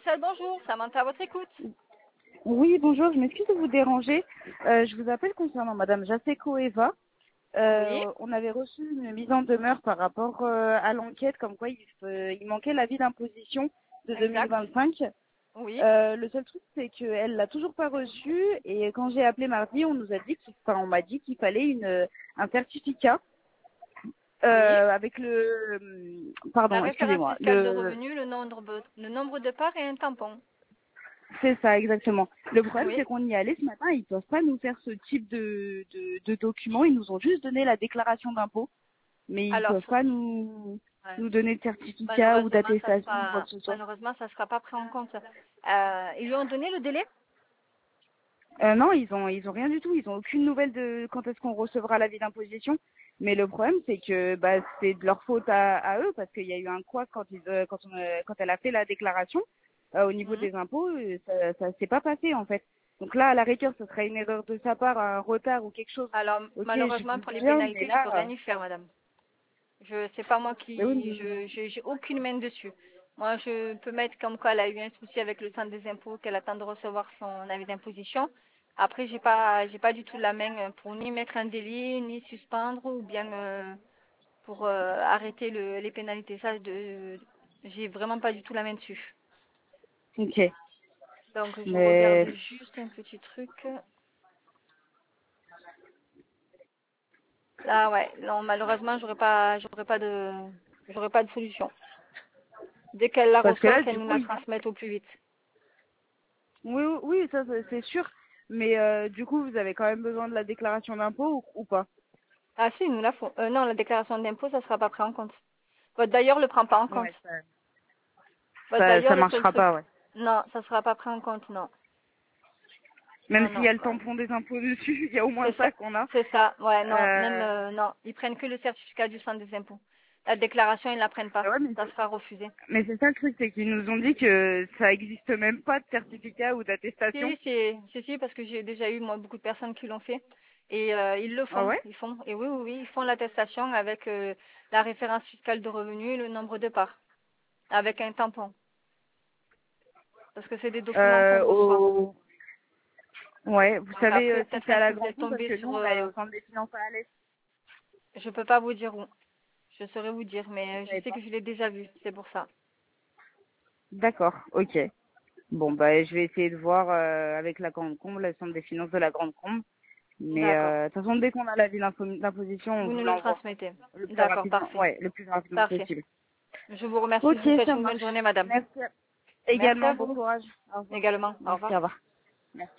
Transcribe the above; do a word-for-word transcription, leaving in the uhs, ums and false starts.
Social, bonjour, Samantha à votre écoute. Oui, bonjour, je m'excuse de vous déranger. Euh, je vous appelle concernant Madame Jaseko Eva. Oui, Euh, on avait reçu une mise en demeure par rapport euh, à l'enquête, comme quoi il, euh, il manquait l'avis d'imposition de exact. deux mille vingt-cinq. Oui, Euh, le seul truc, c'est qu'elle l'a toujours pas reçu. Et quand j'ai appelé mardi, on nous a dit, qu'il- enfin, on m'a dit qu'il fallait une, un certificat oui. euh, avec le, La pardon, référence excusez-moi, fiscale de le revenus, le nombre, le nombre de parts et un tampon. C'est ça, exactement. Le problème, Oui. c'est qu'on y allait ce matin, ils peuvent pas nous faire ce type de, de, de documents. Ils nous ont juste donné la déclaration d'impôt, mais ils Alors, peuvent pas nous, ouais, nous donner de certificat ou malheureusement, ça d'attestation ou quoi sera, que ce soit. malheureusement, ça sera pas pris en compte. Euh, ils lui ont donné le délai? Euh, non, ils ont, ils ont rien du tout. Ils ont aucune nouvelle de quand est-ce qu'on recevra l'avis d'imposition. Mais le problème, c'est que bah, c'est de leur faute à, à eux parce qu'il y a eu un quoi quand ils, euh, quand, on, euh, quand elle a fait la déclaration euh, au niveau Mhm. des impôts, euh, ça, ça s'est pas passé en fait. Donc là, à la rigueur, ce serait une erreur de sa part, un retard ou quelque chose. Alors, Ok, je malheureusement, vous pour dis les rien, mais pénalités, je peux là, rien y faire, madame. Je sais pas moi euh, oui, qui, je, je- j'ai aucune main dessus. Moi, je peux mettre comme quoi elle a eu un souci avec le centre des impôts, qu'elle attend de recevoir son avis d'imposition. Après, j'ai pas, j'ai pas du tout la main pour ni mettre un délit, ni suspendre, ou bien euh, pour euh, arrêter le, les pénalités. Ça, de, j'ai vraiment pas du tout la main dessus. ok. Donc, je regarde Mais juste un petit truc. Là, ouais, non, malheureusement, j'aurais pas, j'aurais pas de, j'aurais pas de solution. Dès qu'elle la parce que reçoit, là, qu'elle du nous coup, la ils- transmette au plus vite. oui, oui, oui, ça c'est c'est sûr. Mais euh, du coup, vous avez quand même besoin de la déclaration d'impôt ou, ou pas? Ah si, nous la font. Euh, non, la déclaration d'impôt, ça sera pas pris en compte. Votre d'ailleurs le prend pas en compte. Ouais, ça, Votre ça, d'ailleurs ça le seul marchera truc. pas, ouais. Non, ça sera pas pris en compte, non. Même Non, s'il y non. a le tampon des impôts dessus, il y a au moins C'est ça. ça qu'on a. C'est ça. Ouais, non, même Euh, euh, non. Ils prennent que le certificat du centre des impôts. La déclaration, ils la prennent pas. ah ouais, mais Ça c'est sera refusé. mais c'est ça le truc, c'est qu'ils nous ont dit que ça existe même pas de certificat ou d'attestation. Si, si, si, si, parce que j'ai déjà eu moi beaucoup de personnes qui l'ont fait. Et euh, ils le Ah font, ouais? ils font. Et oui, oui, oui, ils font l'attestation avec euh, la référence fiscale de revenus et le nombre de parts, avec un tampon. Parce que c'est des documents qu'on Euh, reçoit. au... Ouais, vous Donc savez après, euh, si peut-être c'est à est-ce que la vous grande êtes pompe parce tombé que nous sur... on est allé euh, au centre des finances à l'Est. je peux pas vous dire où. Je saurais vous dire, mais Vous euh, je savez sais pas? que je l'ai déjà vu. C'est pour ça. D'accord, ok. Bon bah je vais essayer de voir euh, avec la grande combe, le centre des finances de la grande combe. Mais D'accord. euh, de toute façon, dès qu'on a l'avis d'info- d'imposition, on Vous vous nous le l'envoie transmettez. le plus D'accord, rapidement. parfait. Ouais, le plus rapidement Parfait. possible. Je vous remercie. Ok, Je vous souhaite ça une bonne marche. journée, madame. Merci. Merci à Également, bon vous. courage. Au revoir. Également. Au Merci, revoir. au revoir. Merci.